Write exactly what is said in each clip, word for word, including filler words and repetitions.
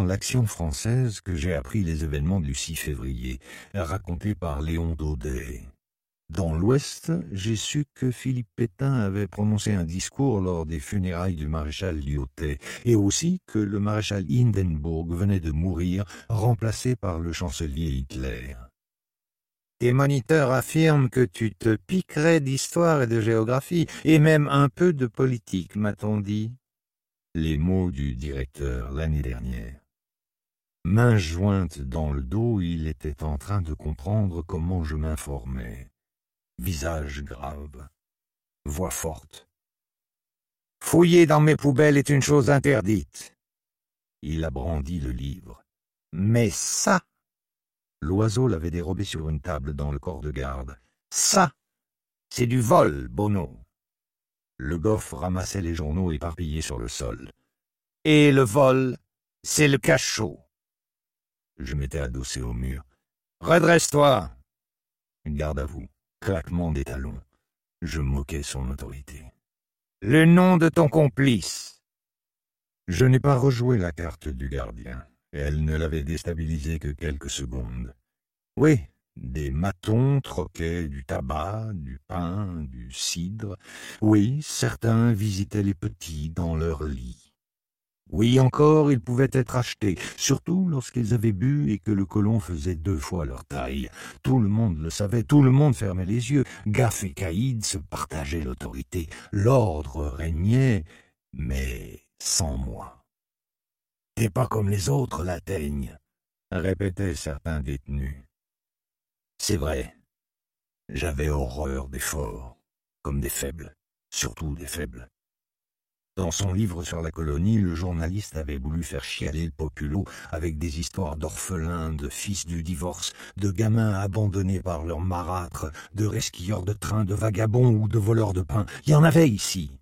l'Action française que j'ai appris les événements du six février, racontés par Léon Daudet. Dans l'Ouest, j'ai su que Philippe Pétain avait prononcé un discours lors des funérailles du maréchal Lyautey, et aussi que le maréchal Hindenburg venait de mourir, remplacé par le chancelier Hitler. Tes moniteurs affirment que tu te piquerais d'histoire et de géographie, et même un peu de politique, m'a-t-on dit. Les mots du directeur l'année dernière. Main jointe dans le dos, il était en train de comprendre comment je m'informais. Visage grave, voix forte. Fouiller dans mes poubelles est une chose interdite. Il a brandi le livre. Mais ça, l'oiseau l'avait dérobé sur une table dans le corps de garde. Ça, c'est du vol, Bono. Le goff ramassait les journaux éparpillés sur le sol. Et le vol, c'est le cachot. Je m'étais adossé au mur. Redresse-toi. Garde à vous. Claquement des talons. Je moquais son autorité. Le nom de ton complice. Je n'ai pas rejoué la carte du gardien. Elle ne l'avait déstabilisé que quelques secondes. Oui, des matons troquaient du tabac, du pain, du cidre. Oui, certains visitaient les petits dans leur lit. Oui, encore, ils pouvaient être achetés, surtout lorsqu'ils avaient bu et que le colon faisait deux fois leur taille. Tout le monde le savait, tout le monde fermait les yeux. Gaff et Caïd se partageaient l'autorité. L'ordre régnait, mais sans moi. « T'es pas comme les autres, la teigne », répétaient certains détenus. C'est vrai, j'avais horreur des forts, comme des faibles, surtout des faibles. Dans son livre sur la colonie, le journaliste avait voulu faire chialer le populo avec des histoires d'orphelins, de fils du divorce, de gamins abandonnés par leurs marâtres, de resquilleurs de train, de vagabonds ou de voleurs de pain. Il y en avait ici.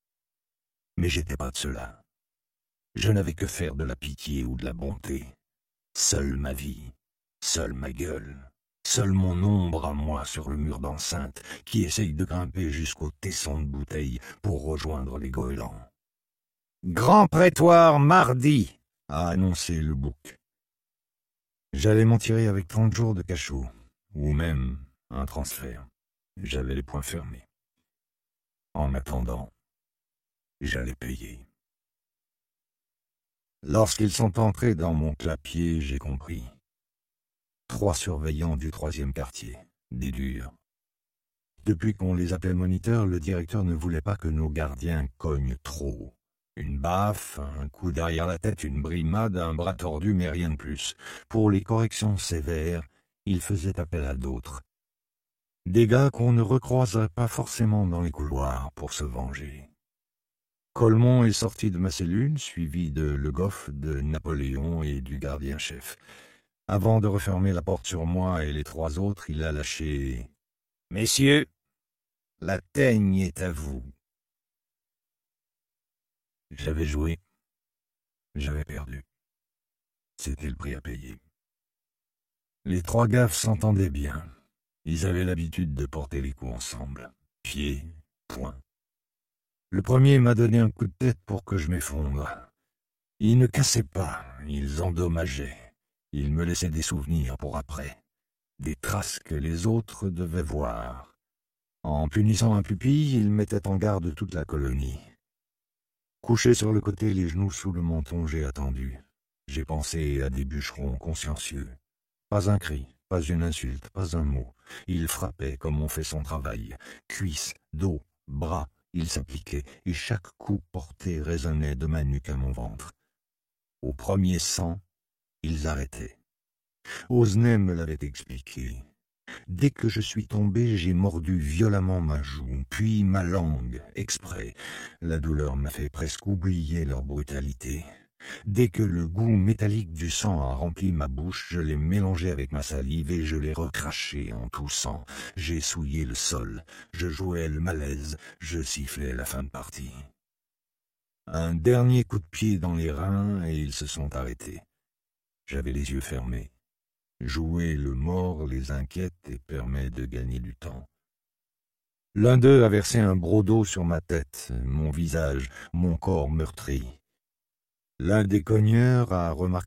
Mais j'étais pas de cela. Je n'avais que faire de la pitié ou de la bonté. Seule ma vie, seule ma gueule, seule mon ombre à moi sur le mur d'enceinte qui essaye de grimper jusqu'au tesson de bouteille pour rejoindre les goélands. « Grand prétoire mardi !» a annoncé le bouc. J'allais m'en tirer avec trente jours de cachot, ou même un transfert. J'avais les poings fermés. En attendant, j'allais payer. Lorsqu'ils sont entrés dans mon clapier, j'ai compris. Trois surveillants du troisième quartier, des durs. Depuis qu'on les appelait moniteurs, le directeur ne voulait pas que nos gardiens cognent trop. Une baffe, un coup derrière la tête, une brimade, un bras tordu, mais rien de plus. Pour les corrections sévères, il faisait appel à d'autres. Des gars qu'on ne recroiserait pas forcément dans les couloirs pour se venger. Colmont est sorti de ma cellule, suivi de Le Goff, de Napoléon et du gardien-chef. Avant de refermer la porte sur moi et les trois autres, il a lâché « Messieurs, la teigne est à vous. » J'avais joué, j'avais perdu. C'était le prix à payer. Les trois gaffes s'entendaient bien. Ils avaient l'habitude de porter les coups ensemble, pieds, poings. Le premier m'a donné un coup de tête pour que je m'effondre. Ils ne cassaient pas, ils endommageaient. Ils me laissaient des souvenirs pour après, des traces que les autres devaient voir. En punissant un pupille, ils mettaient en garde toute la colonie. Couché sur le côté, les genoux sous le menton, j'ai attendu. J'ai pensé à des bûcherons consciencieux. Pas un cri, pas une insulte, pas un mot. Ils frappaient comme on fait son travail. Cuisses, dos, bras, ils s'appliquaient, et chaque coup porté résonnait de ma nuque à mon ventre. Au premier sang, ils arrêtaient. Osnay me l'avait expliqué. Dès que je suis tombé, j'ai mordu violemment ma joue, puis ma langue, exprès. La douleur m'a fait presque oublier leur brutalité. Dès que le goût métallique du sang a rempli ma bouche, je l'ai mélangé avec ma salive et je l'ai recraché en toussant. J'ai souillé le sol, je jouais le malaise, je sifflais la fin de partie. Un dernier coup de pied dans les reins et ils se sont arrêtés. J'avais les yeux fermés. Jouer le mort les inquiète et permet de gagner du temps. L'un d'eux a versé un broc d'eau sur ma tête, mon visage, mon corps meurtri. L'un des cogneurs a remarqué